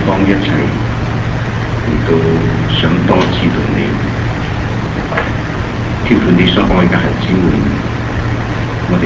方一齊嚟到想多知道你，天父你所愛嘅孩子們，我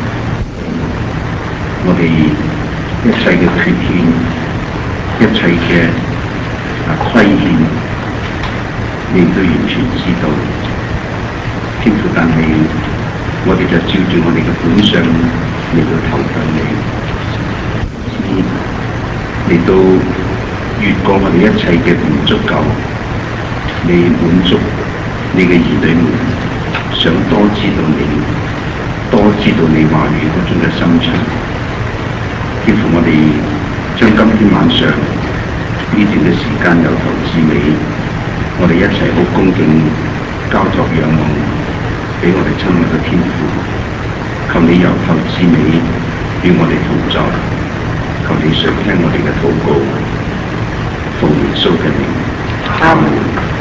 哋一切嘅缺陷，一切嘅虧欠，你都完全知道。天父，但係我哋就照住我哋嘅本相嚟到投向你，嚟到越過我哋一切嘅唔足夠，你滿足你嘅兒女們想多知道你，多知道你話語嗰種嘅心腸。天父，我哋將今天晚上呢段嘅時間由頭至尾，我哋一齊好恭敬交託仰望俾我哋親愛嘅天父，求你由頭至尾與我哋同在，求你垂聽我哋嘅禱告，奉耶穌嘅名，阿門。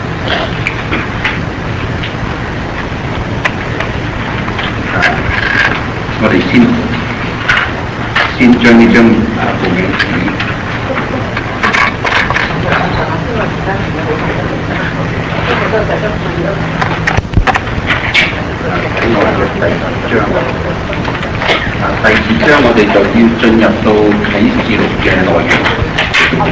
我哋先將呢張報名紙俾我哋嘅第二章。第二章我哋就要進入到啟示錄嘅內容。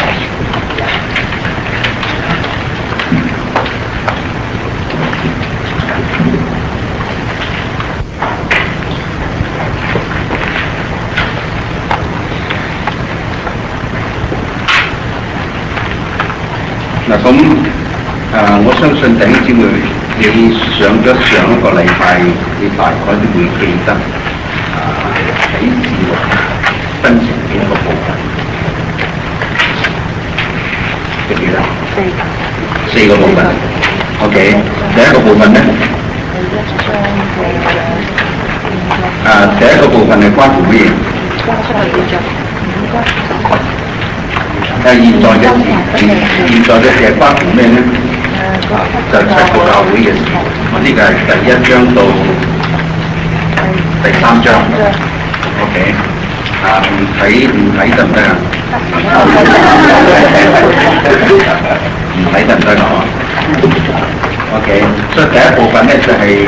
咁我相信弟兄姊妹，你上一個禮拜，你大概都會記得啟示錄分成幾多個部分？記唔記得？4個部分。OK， 第一個部分咧，第一個部分係關乎乜嘢？現在嘅事係關乎咩咧？就係7個教會嘅事。呢個係第1章到第3章。OK， 唔睇得唔得啊？唔睇得唔得啊 ？OK， 所以第一部分咧就係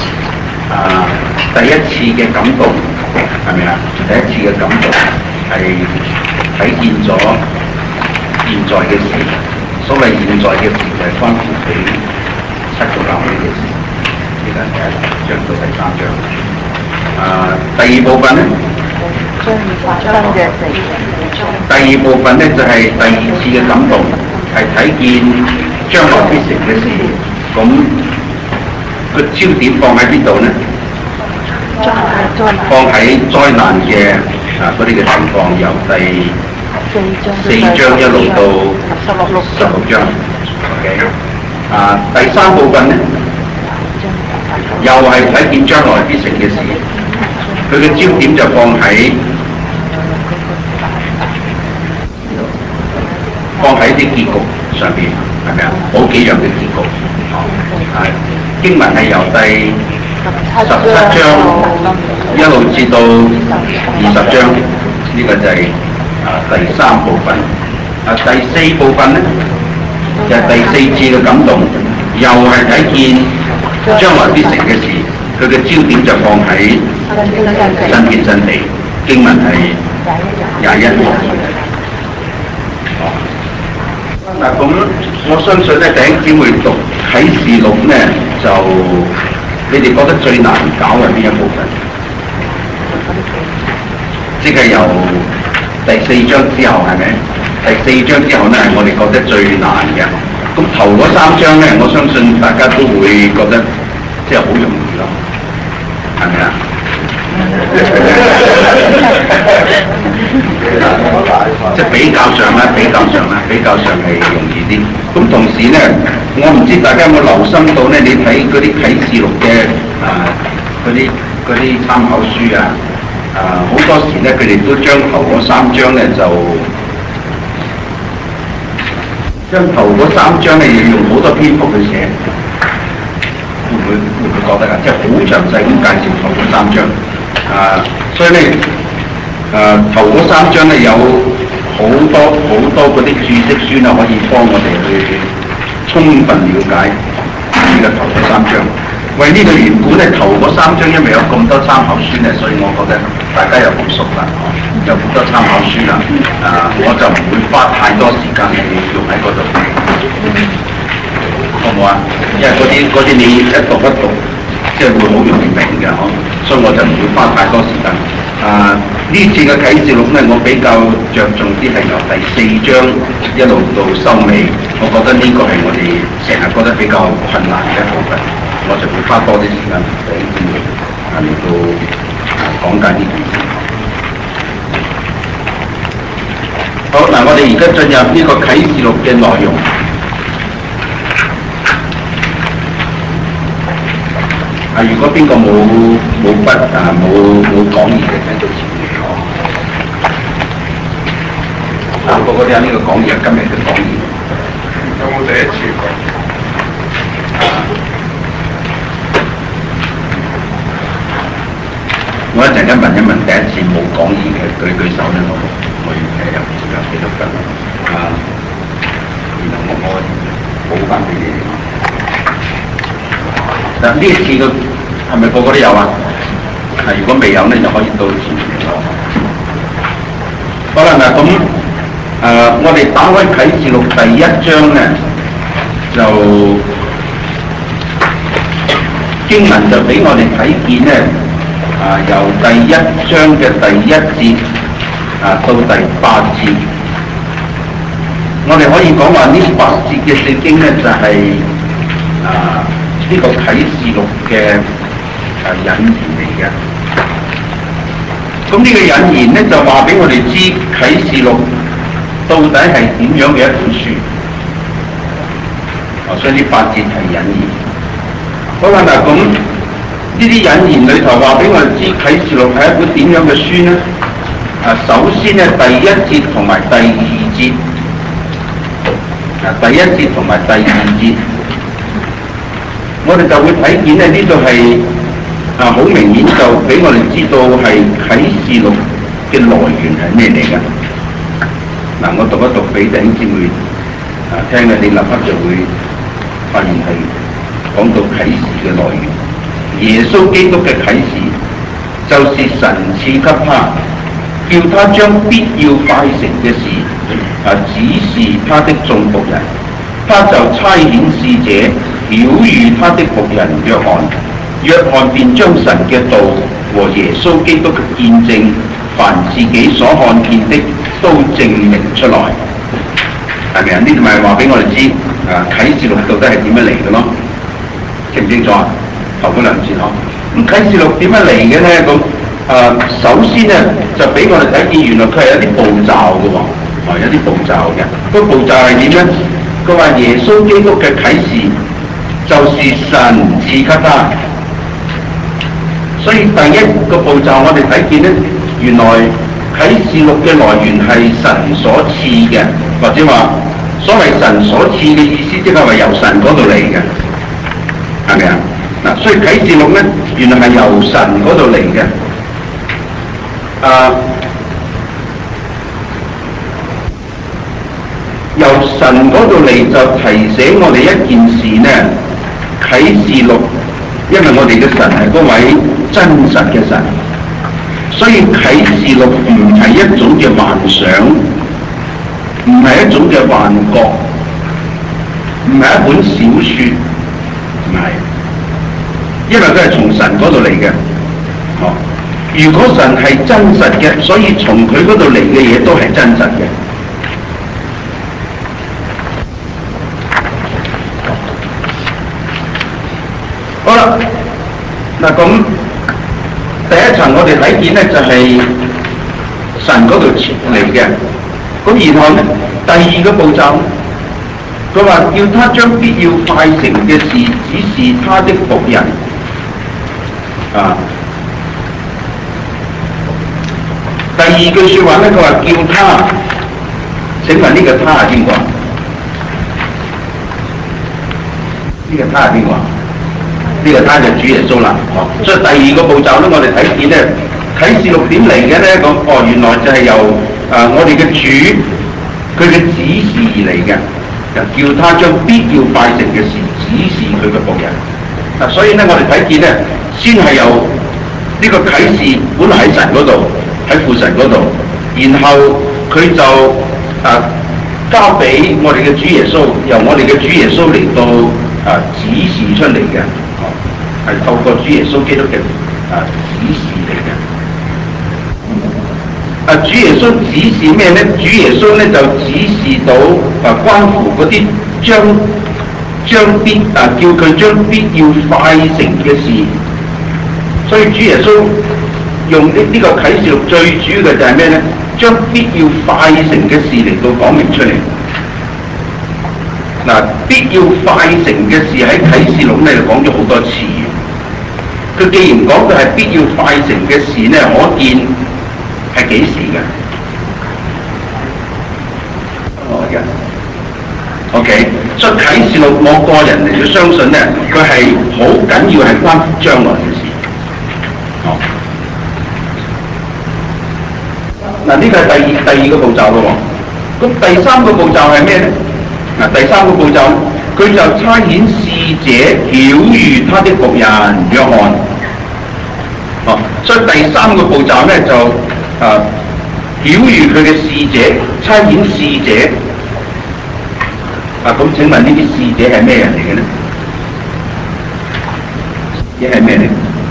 第一次嘅感動，係咪啊？第一次嘅感動係睇見咗現在嘅事。所謂現在嘅事就係關乎俾7個教會嘅事。呢個係第1章到第3章。第二部分咧，第二部分咧就係第2次嘅感動，係睇見將來必成嘅事。咁個焦點放喺邊度呢？放喺災難嘅嗰啲嘅情況，由第4章一路到16章。OK， 第3部分呢，又係睇見將來必成嘅事。佢嘅焦點就放喺啲結局上邊，係咪啊？好幾樣嘅結局。經文係由第17章一路至到20章，呢個就係第3部分。第4部分咧就係第4次嘅感動，又係睇見將來必成嘅事。佢嘅焦點就放喺新天新地。經文係21節。咁我相信咧，弟兄姊妹讀啟示錄咧，就你哋覺得最難搞係邊一部分？即係由第4章之後，係咪？第4章之後咧，係我哋覺得最難嘅。咁頭嗰3章咧，我相信大家都會覺得即係好容易咯，係咪啊？即係比較上係容易啲。咁同時咧，我唔知大家有冇留心到咧？你睇嗰啲啟示錄嘅嗰啲參考書啊，好多時咧佢哋都將頭嗰3章咧就將頭嗰3章咧要用好多篇幅去寫，會唔會覺得啊？即係好詳細咁介紹頭嗰3章。所以咧，頭嗰3章咧有好好多嗰啲注釋書啊，可以幫我哋去充分了解呢個頭嗰3章。為呢個緣故咧，頭嗰3章因為有咁多參考書咧，所以我覺得大家又好熟啦，有好多參考書啦，我就唔會花太多時間去用喺嗰度，好唔好啊？因為嗰啲你一讀，即係會好容易明嘅，所以我就唔會花太多時間。呢次嘅啟示錄咧，我比較着重啲係由第4章一路到收尾，我覺得呢個係我哋成日覺得比較困難嘅一部分，我就會花多啲時間俾你嚟到講解呢件事。好嗱，我哋而家進入呢個啟示錄嘅內容。如果邊個冇筆冇講義嘅，聽到前面講。個個都有呢個講義，今日嘅講義。 有冇第一次講？ 我一陣間問一問第一次冇講義嘅舉手咧，我要睇有幾多分然後我補翻俾你哋。嗱，呢一次嘅係咪個個都有啊？如果未有咧，就可以到前面嚟攞。好啦，嗱咁我哋打開啟示錄第1章咧，就經文就俾我哋睇見咧，由第1章嘅第1節到第8節，我哋可以講話呢8節嘅聖經咧就係呢個啟示錄嘅引言嚟嘅。咁呢個引言咧就話俾我哋知啟示錄到底係點樣嘅一本書。所以呢8節係引言。好啦，嗱咁呢啲引言裏頭話俾我哋知啟示錄係一本點樣嘅書呢？首先咧第1節同埋第2節，第1節同埋第2節。我哋就會睇見咧，呢度係好明顯就俾我哋知道係啟示錄嘅來源係咩嚟㗎。我讀一讀俾弟兄姊妹聽咧，你立刻就會發現係講到啟示嘅來源。耶穌基督嘅啟示就是神賜給他，叫他將必要快成嘅事指示他的眾僕人。他就差遣使者曉諭他的僕人約翰，約翰便將神嘅道和耶穌基督嘅見證，凡自己所看見的都證明出來。係咪啊？呢度咪話俾我哋知啟示錄到底係點樣嚟嘅咯？清唔清楚啊？頭嗰兩節咁啟示錄點樣嚟嘅咧？咁首先咧就俾我哋睇見，原來佢係有啲步驟嘅喎，有啲步驟嘅。個步驟係點咧？佢話耶穌基督嘅啟示就是神賜給他，所以第一個步驟我哋睇見咧，原來啟示錄嘅來源係神所賜嘅，或者話所謂神所賜嘅意思，即係話由神嗰度嚟嘅，係咪啊？所以啟示錄咧原來係由神嗰度嚟嘅，由神嗰度嚟就提醒我哋一件事呢，啟示錄，因為我哋嘅神係嗰位真實嘅神，所以啟示錄唔係一種嘅幻想，唔係一種嘅幻覺，唔係一本小説，唔係，因為佢係從神嗰度嚟嘅。如果神係真實嘅，所以從佢嗰度嚟嘅嘢都係真實嘅。好啦，咁第一層我哋睇見咧就係神嗰度嚟嘅，咁然後咧第二個步驟，佢話叫他將必要快成嘅事指示他的僕人。第二句説話咧，佢話叫他，請問呢個他係邊個？呢個他係邊個？呢個他就主耶穌啦。所以第二個步驟咧，我哋睇見咧啟示錄點嚟嘅咧，原來就係由我哋嘅主佢嘅指示而嚟嘅，就叫他將必要快成嘅事指示佢嘅僕人。嗱，所以咧我哋睇見咧，先係由呢個啟示本來喺神嗰度，喺父神嗰度，然後佢就交俾我哋嘅主耶穌，由我哋嘅主耶穌嚟到指示出嚟嘅，係透過主耶穌基督嘅指示嚟嘅。主耶穌指示咩咧？主耶穌咧就指示到關乎嗰啲將必叫佢將必要快成嘅事。所以主耶穌用呢個啟示錄最主要嘅就係咩咧？將必要快成嘅事嚟到講明出嚟。嗱，必要快成嘅事喺啟示錄咧就講咗好多次。佢既然講到係必要快成嘅事咧，可見係幾時嘅？OK， 所以啟示錄我個人嚟到相信咧，佢係好緊要係關乎將來嘅事。嗱，呢個係第二個步驟咯喎。咁第三個步驟係咩咧？嗱，第三個步驟佢就差遣使者曉諭他的僕人約翰。所以第三個步驟咧就曉諭佢嘅使者，差遣使者。咁請問呢啲使者係咩人嚟嘅咧？使者係咩嚟？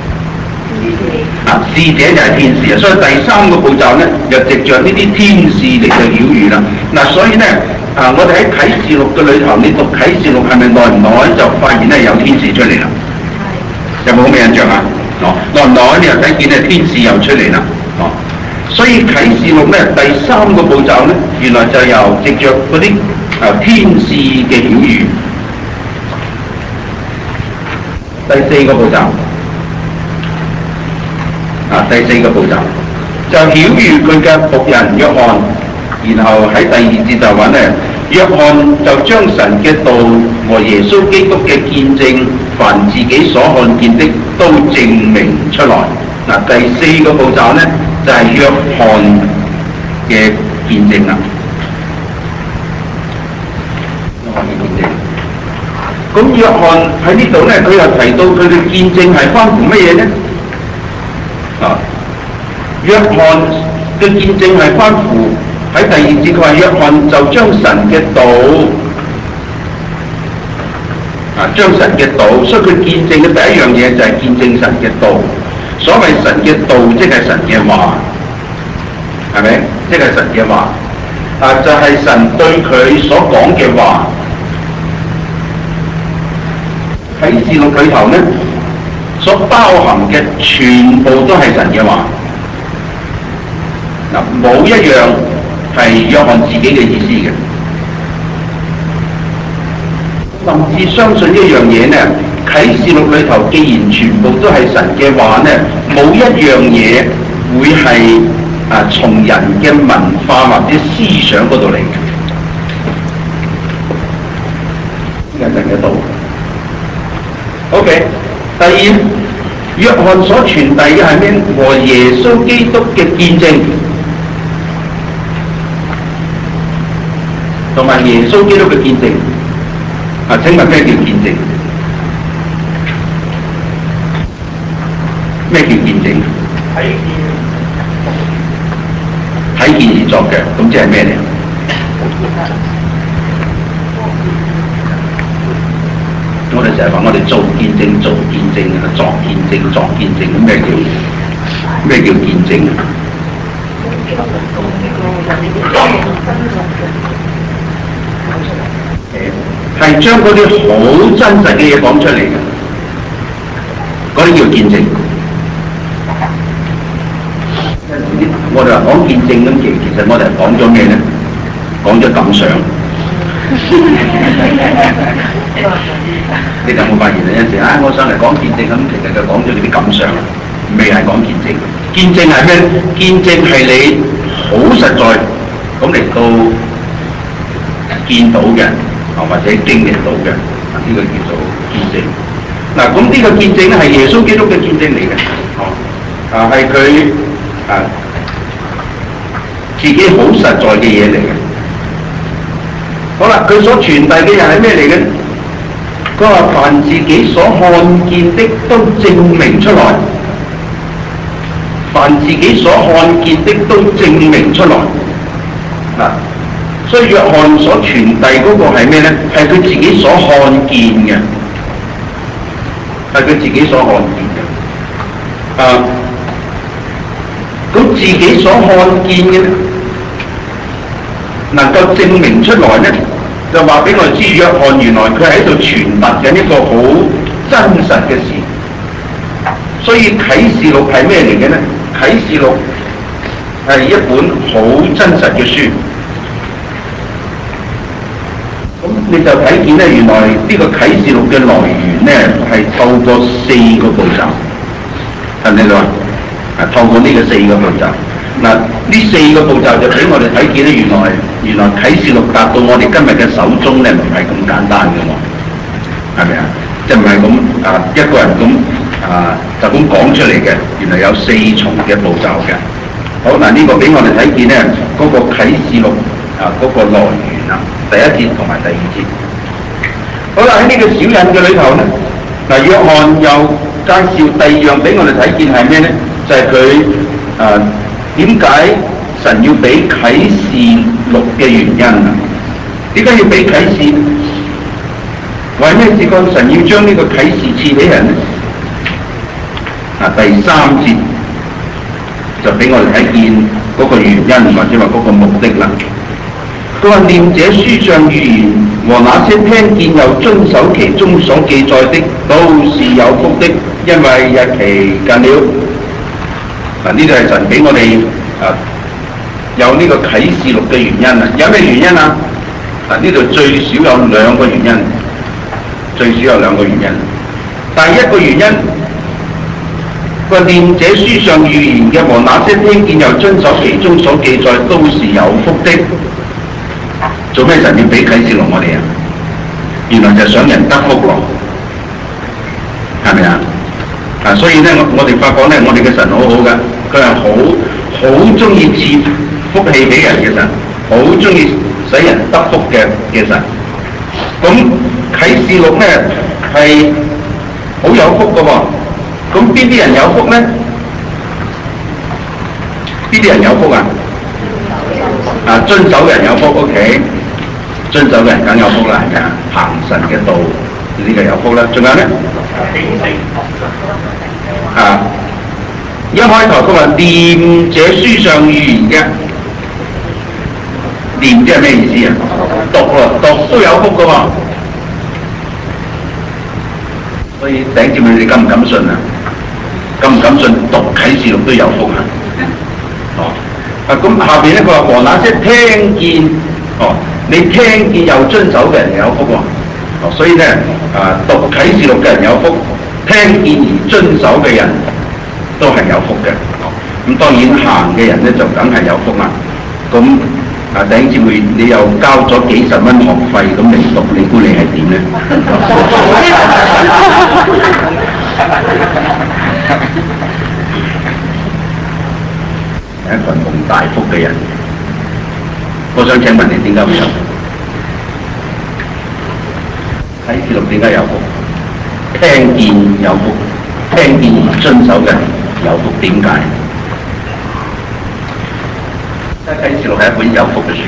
使者就係天使啊，所以第三個步驟咧，就藉着呢啲天使嚟到曉諭啦。所以咧，我哋喺啟示錄嘅裏頭，你讀啟示錄係咪耐唔耐就發現咧有天使出嚟啦？有冇咁嘅印象啊？耐唔耐你又睇見咧天使又出嚟啦？所以啟示錄咧第三個步驟咧，原來就由藉着嗰啲天使嘅曉諭。第四個步驟。第四個步驟就曉諭佢嘅僕人約翰，然後喺第二節就話咧，約翰就將神嘅道和耶穌基督嘅見證，凡自己所看見的都證明出來。第四個步驟咧就係約翰嘅見證啦。約翰嘅見證。咁約翰喺呢度咧，佢又提到佢嘅見證係關乎乜嘢咧？約翰嘅見證係關乎喺第二節，佢話約翰就將神嘅道將神嘅道，所以佢見證嘅第一樣嘢就係見證神嘅道。所謂神嘅道，即係神嘅話，係咪？即係神嘅話就係神對佢所講嘅話。喺啟示錄裏頭咧，所包含嘅全部都係神嘅話。冇一樣係約翰自己嘅意思嘅，甚至相信一樣嘢呢，啟示錄裏頭既然全部都係神嘅話呢，冇一樣嘢會係從人嘅文化或者思想嗰度嚟嘅，呢個係神嘅道。OK， 第二，約翰所傳遞嘅係咩？和耶穌基督嘅見證。同埋耶穌基督嘅見證，請問咩叫見證？咩叫見證？睇見而作嘅，咁即係咩嚟？我哋成日話我哋做見證，作見證，咁咩叫見證？係將嗰啲好真實嘅嘢講出嚟嘅，嗰啲叫見證。我哋話講見證咁，其實我哋係講咗咩咧？講咗感想。你哋有冇發現啊？有陣時我上嚟講見證咁，其實就講咗你啲感想，未係講見證。見證係咩？見證係你好實在咁嚟到見到嘅，或者經歷到嘅，呢個叫做見證。咁呢個見證咧係耶穌基督嘅見證嚟嘅，係佢自己好實在嘅嘢嚟嘅。 好啦，佢所傳遞嘅人係咩嚟嘅？佢話凡自己所看見的都證明出來，凡自己所看見的都證明出來。嗱，所以約翰所傳遞嗰個係咩咧？係佢自己所看見嘅，係佢自己所看見嘅。咁自己所看見嘅咧，能夠證明出來咧，就話俾我哋知，約翰原來佢喺度傳達緊一個好真實嘅事。所以啟示錄係咩嚟嘅咧？啟示錄係一本好真實嘅書。咁你就睇見咧，原來呢個啟示錄嘅來源咧係透過4個步驟，係咪啊？透過呢個4個步驟。嗱，呢4個步驟就俾我哋睇見咧，原來啟示錄達到我哋今日嘅手中咧，唔係咁簡單嘅喎，係咪啊？即係唔係咁一個人咁就咁講出嚟嘅，原來有4重嘅步驟嘅。好，嗱，呢個俾我哋睇見咧，嗰個啟示錄嗰個來源啊，第1節同埋第2節。好啦，喺呢個小印嘅裏頭咧，嗱，約翰又介紹第2樣俾我哋睇見係咩咧？就係佢點解神要俾啟示錄嘅原因啊？點解要俾啟示？為咩事個神要將呢個啟示賜俾人咧？第3節就俾我哋睇見嗰個原因，或者話嗰個目的啦。佢話念這書上預言和那些聽見又遵守其中所記載的，都是有福的，因為日期近了。嗱，呢度係神俾我哋有呢個啟示錄嘅原因啊！有咩原因啊？嗱，呢度最少有2個原因，最少有2個原因。第1個原因，佢話念這書上預言嘅和那些聽見又遵守其中所記載，都是有福的。做咩神要俾啟示錄我哋啊？原來就係想人得福喎，係咪啊？所以咧，我哋發覺咧，我哋嘅神好好嘅，佢係好中意賜福氣俾人嘅神，好中意使人得福嘅神。咁啟示錄咧係好有福嘅喎。咁邊啲人有福咧？邊啲人有福啊？遵守人有福 ，OK， 遵守人梗有福啦，係咪啊？行神嘅道，呢個有福啦。仲有咧？一開頭佢話念這書上預言嘅，念即係咩意思啊？讀都有福嘅喎。所以弟兄姊妹，你敢唔敢信啊？敢唔敢信讀啟示錄都有福啊？咁下邊咧佢話和那些聽見，你聽見又遵守嘅人有福喎。所以咧讀啟示錄嘅人有福，聽見而遵守嘅人都係有福嘅。咁當然行嘅人咧就梗係有福啦。咁弟兄姊妹，你又交咗幾十蚊學費咁嚟讀，你估你係點咧？一個蒙大福嘅人，我想請問你點解會有福？啟示錄點解有福？聽見有福，聽見而遵守嘅人有福，點解？啟示錄係一本有福嘅書。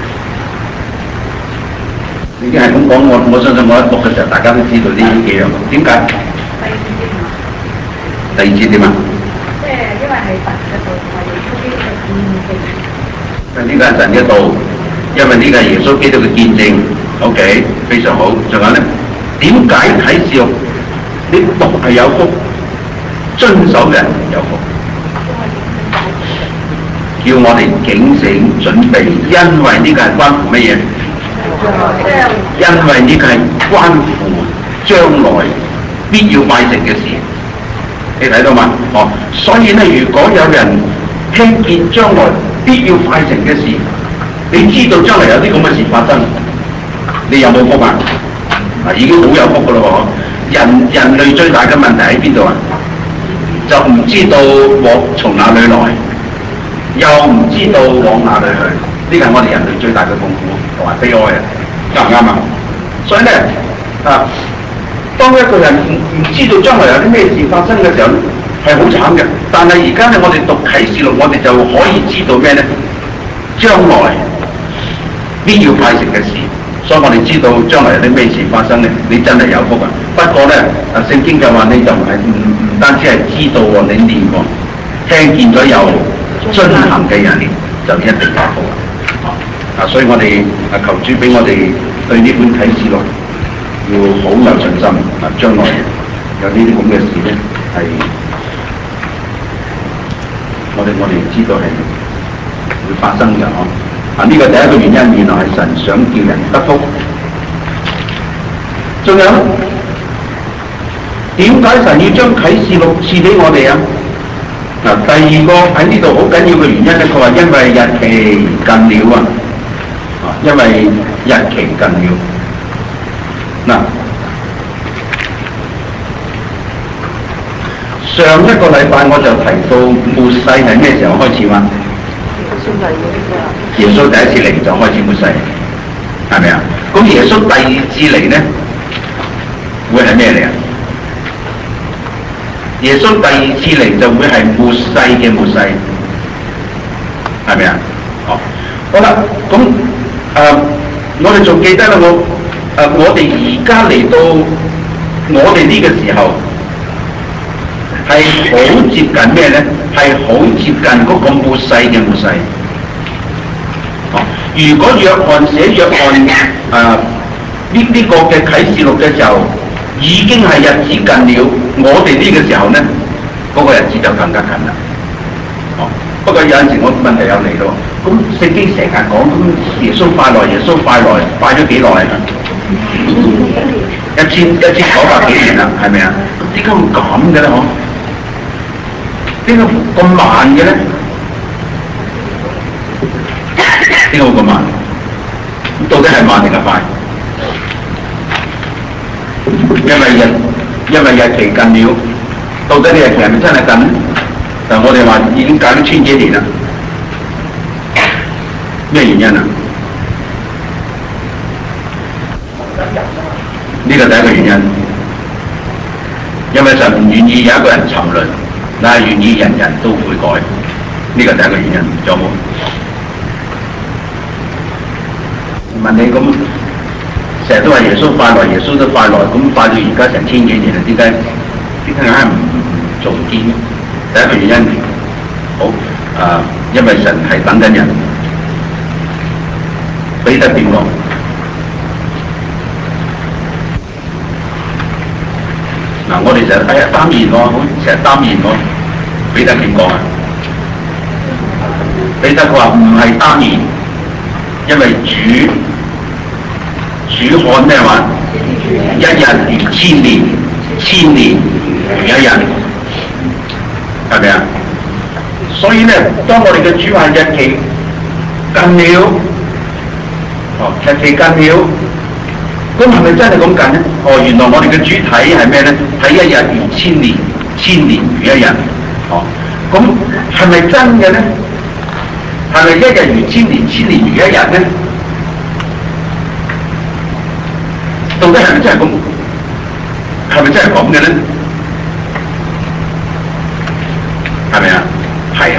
已經係咁講，我相信我一讀嘅時候，大家都知道呢幾樣。點解？第2節點啊？ 即係因為係神嘅道，係耶穌基督嘅見證。 呢個係神嘅道，因為呢個係耶穌基督嘅見證。OK， 非常好。仲有咧，點解啟示錄你讀係有福，遵守嘅人有福？叫我哋警醒準備，因為呢個係關乎乜嘢？因為呢個係關乎將來必要快成嘅事。你睇到嘛？所以咧，如果有人聽見將來必要快成嘅事，你知道將來有啲咁嘅事發生，你有冇福啊？已經好有福噶咯喎！人類最大嘅問題喺邊度啊？就唔知道從哪裏來，又唔知道往哪裏去。呢個係我哋人類最大嘅痛苦同埋悲哀啊！ 啱唔啱啊？所以咧當一個人唔知道將來有啲咩事發生嘅時候咧，係好慘嘅。但係而家咧，我哋讀啟示錄，我哋就可以知道咩咧？將來必要派成嘅事，所以我哋知道將來有啲咩事發生咧，你真係有福啊！不過咧，聖經就話你就唔單止係知道喎，你念喎，聽見咗有遵行嘅人就一定有福啦。所以我哋求主俾我哋對呢本啟示錄要好有信心。將來有呢啲咁嘅事咧，係我哋知道係會發生嘅。呢個第一個原因，原來係神想叫人得福。仲有點解神要將啟示錄賜俾我哋啊？第二個喺呢度好緊要嘅原因咧，佢話因為日期近了啊！因為日期近了。上一個禮拜我就提到末世係咩時候開始嘛？耶穌第一次嚟就開始末世，係咪啊？咁耶穌第二次嚟呢，會係咩嚟啊？耶穌第二次嚟就會係末世嘅末世，係咪啊？好啦，咁我哋仲記得啦，我哋而家嚟到我哋呢個時候係好接近咩咧？係好接近嗰個末世嘅末世。如果約翰寫約翰呢個嘅啟示錄嘅時候，已經係日子近了，我哋呢個時候咧，嗰個日子就更加近啦。不過有陣時我問題又嚟咯，咁聖經成日講咁耶穌快來，耶穌快來，快咗幾耐啊？1900幾年啦，係咪啊？點解會咁嘅咧？點解咁慢嘅咧？點解會咁慢？到底係慢定係快？因為日期近了，到底呢日期係咪真係近咧？但我哋話已經隔咗千幾年啦，咩原因啊？呢個第一個原因，因為神唔願意有一個人沉淪，但係願意人人都悔改。呢個第一個原因，仲有冇？問你咁，成日都話耶穌快來，耶穌都快來，咁快到而家成千幾年啦，點解硬係唔做堅？第一個原因，好因為神係等緊人。彼得點講？我哋成日擔言喎，成日擔言喎。彼得點講啊？彼得佢話唔係擔言，因為主看咩話？一日如千年，千年如一日，係咪啊？所以咧，當我哋嘅主話日期近了，日期近了，咁係咪真係咁近咧？原來我哋嘅主睇係咩咧？睇一日如千年，千年如一日。咁係咪真嘅咧？係咪一日如千年，千年如一日咧？到底係咪真係咁？係咪真係咁嘅咧？係咪啊？係啊！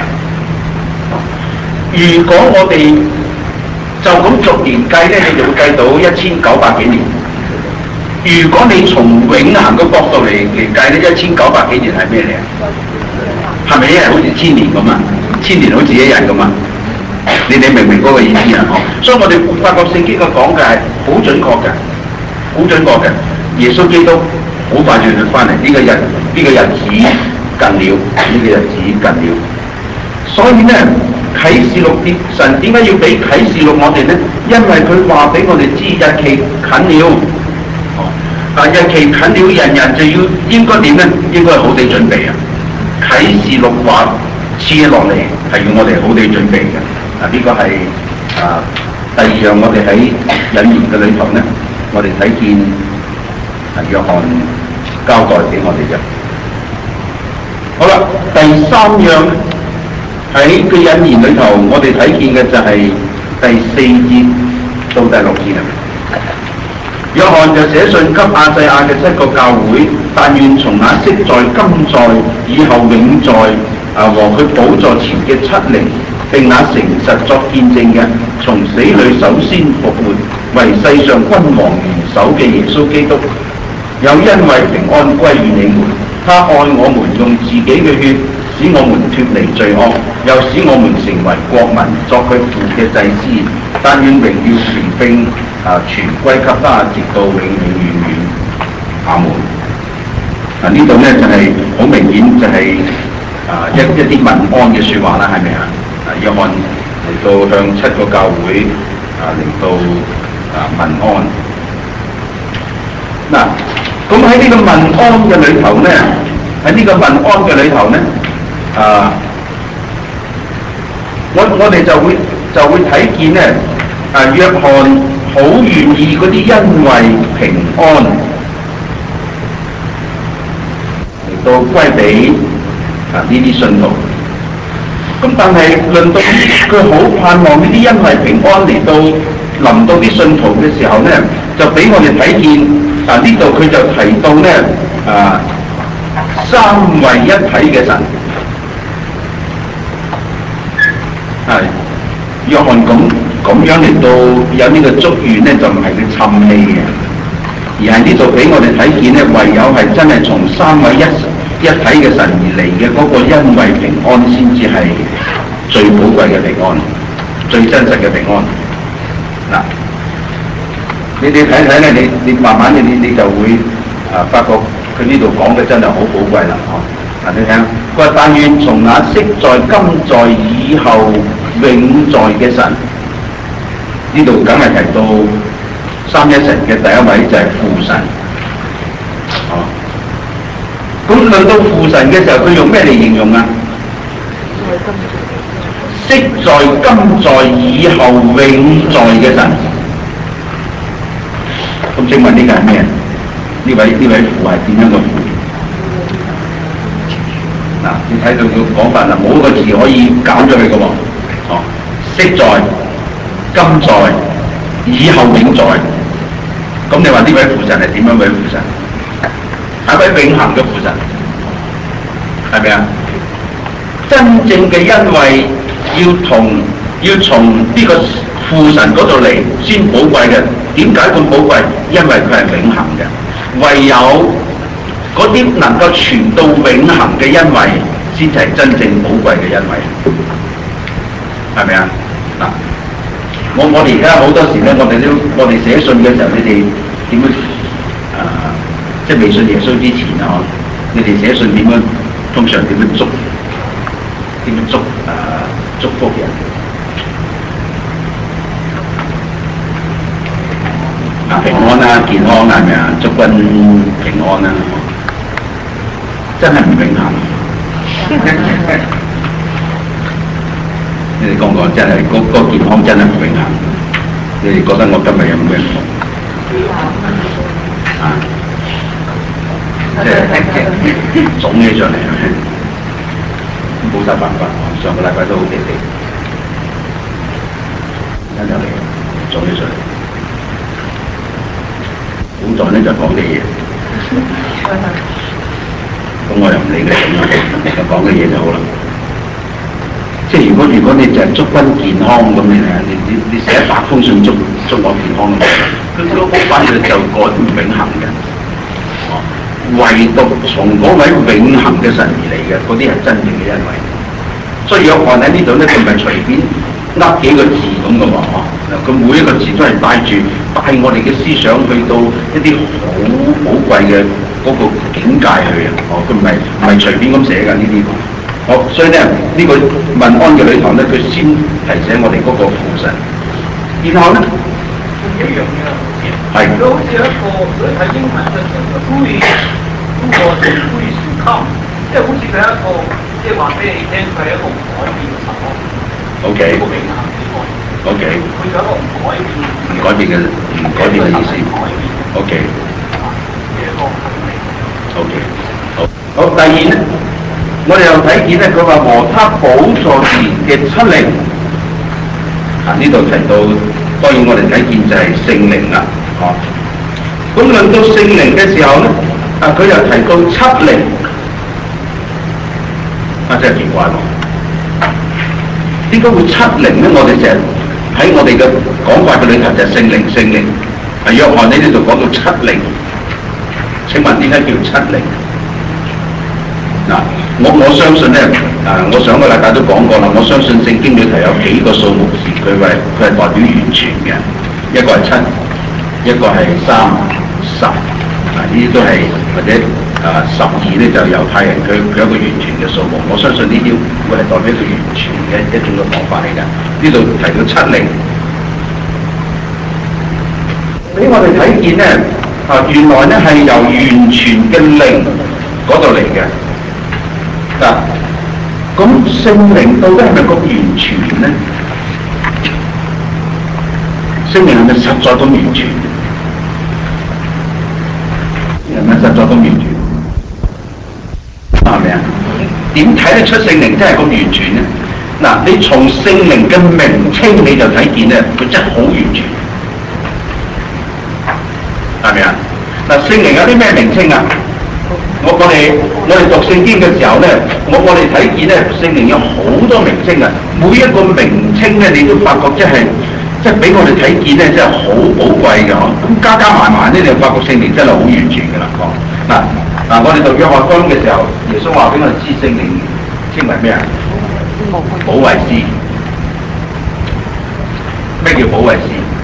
如果我哋就咁逐年計咧，你就會計到1900幾年。如果你從永恆嘅角度嚟計咧，1900幾年係咩嚟啊？係咪一日好似千年咁啊？千年好似一日咁啊？你明唔明嗰個意思啊？所以我哋發覺聖經嘅講嘅係好準確嘅，好準確嘅。耶穌基督好快就翻嚟，呢個日子近了，呢個日子近了。所以咧，啟示錄神點解要俾啟示錄我哋咧？因為佢話俾我哋知日期近了。日期近了，人人就要應該點咧？應該係好地準備啊！啟示錄話賜落嚟係要我哋好地準備嘅。呢個係第二樣，我哋喺引言嘅裏頭咧，我哋睇見約翰交代俾我哋嘅。好啦，第三樣喺個引言裏頭，我哋睇見嘅就係第4節到第6節啊。 約翰就寫信給亞細亞嘅7個教會，但願從那昔在、今在、以後永在和佢寶座前嘅7靈，並那誠實作見證嘅，從死裏首先復活，為世上君王元首嘅耶穌基督，有恩惠平安歸於你們。他愛我們，用自己嘅血使我們脫離罪惡，又使我們成為國民，作佢父嘅祭司。但願榮耀權柄全歸給他，直到永永遠遠。阿門。呢度呢就係好明顯就係一啲問安嘅説話啦，係咪啊？約翰嚟到向7個教會嚟到問安。嗱，咁喺呢個問安嘅裏頭呢，我哋就會睇見呢，約翰好願意嗰啲恩惠平安嚟到歸俾呢啲信徒。咁但係論到佢好盼望呢啲恩惠平安嚟到臨到啲信徒嘅時候呢，就俾我哋睇見呢度佢就提到呢三位一體嘅神。約翰咁樣嚟到有呢個祝願呢，就唔係佢氹氣嘅，而係呢度俾我哋睇見呢，唯有係真係從三位一體嘅神而嚟嘅嗰個恩惠平安，先至係最寶貴嘅平安，最真實嘅平安。嗱，你睇睇咧，你慢慢你就會發覺佢呢度講嘅真係好寶貴啦。你聽，佢話但願從那昔在、今在、以後永在嘅神，呢度梗係提到三一神嘅第一位就係父神。咁論到父神嘅時候，佢用咩嚟形容啊？昔在、今在、以後永在嘅神。咁請問呢個係咩？呢位父係點樣嘅父？嗱，你睇到佢講法啦，冇一個字可以減咗佢嘅喎。昔在、今在、以後永在。咁你話呢位父神係點樣位父神？係一位永恆嘅父神，係咪啊？真正嘅恩惠要從呢個父神嗰度嚟先寶貴嘅。點解咁寶貴？因為佢係永恆嘅。唯有嗰啲能夠傳到永恆嘅恩惠，先係真正寶貴嘅恩惠，係咪啊？嗱，我哋而家好多時咧，我哋寫信嘅時候，你哋點樣即係未信耶穌之前啊？你哋寫信點樣？通常點樣祝福人？平安啦，健康係咪啊？祝君平安啦，真係唔永恆。你哋講真係嗰健康真係唔永恆。你哋覺得我今日有咩唔同？即係腫起上嚟，冇晒辦法。上個禮拜都好地地，真係嚟腫起上嚟。好在咧就講嘅嘢，咁我又唔理你，就講嘅嘢就好啦。即係如果你就係祝君健康咁，你寫100封信祝我健康咁，佢都反而就改唔永恆嘅。唯獨從嗰位永恆嘅神而嚟嘅，嗰啲係真正嘅恩惠。所以約翰喺呢度咧，佢唔係隨便噏幾個字咁嘅喎，佢每一個字都係帶我哋嘅思想去到一啲好寶貴嘅嗰個境界去嘅。佢唔係隨便咁寫㗎呢啲。所以咧呢個問安嘅裏頭咧，佢先提醒我哋嗰個父神，然後咧一樣嘅， 係都好似一個如果睇英文嘅時候，都會靠，即係好似佢一個即係話俾你聽，佢係一個唔改變嘅神。 OK。 一個永恆之愛。 OK。 佢有一個唔改變嘅意思。OK。OK。好，第二咧。我哋又睇見咧，佢話和他寶座前嘅7靈，呢度提到，當然我哋睇見就係聖靈啦。 哦，咁論到聖靈嘅時候咧，佢又提到七靈，真係奇怪喎！點解會七靈咧？我哋成日喺我哋嘅講法嘅裏頭就係聖靈，聖靈。約翰呢度講到七靈，請問點解叫七靈？嗱，我相信咧，我上個禮拜都講過啦。我相信聖經裏頭有幾個數目字，佢係代表完全嘅，一個係七，一個係三、十，呢啲都係或者12咧就猶太人佢有一個完全嘅數目。我相信呢啲會係代表一個完全嘅一種嘅講法嚟㗎。呢度提到七靈，俾我哋睇見咧，原來咧係由完全嘅靈嗰度嚟嘅。嗱，咁聖靈到底係咪咁完全咧？聖靈係咪實在咁完全？係咪實在咁完全？係咪啊？點睇得出聖靈真係咁完全咧？嗱，你從聖靈嘅名稱你就睇見咧，佢真係好完全，係咪啊？嗱，聖靈有啲咩名稱啊？我哋讀聖經嘅時候咧，我哋睇見咧，聖靈有好多名稱啊！每一個名稱咧，你都發覺即係俾我哋睇見咧，真係好寶貴嘅嗬。咁加埋咧，你就發覺聖靈真係好完全嘅啦。嗱，我哋讀約翰福音嘅時候，耶穌話俾我哋知聖靈稱為咩啊？保惠師。咩叫保惠師？